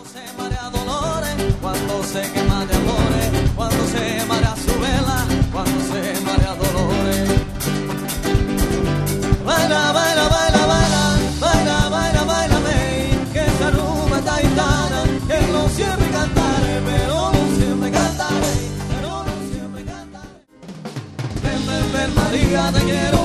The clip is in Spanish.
se marea dolores, cuando se quema de amores, cuando se marea su vela, cuando se marea dolores. Baila, baila, baila, baila, baila, baila, baila, que esa rumba taitana, que no siempre cantaré, pero no siempre cantaré, pero no siempre cantaré. Ven, ven, ven, María, te quiero.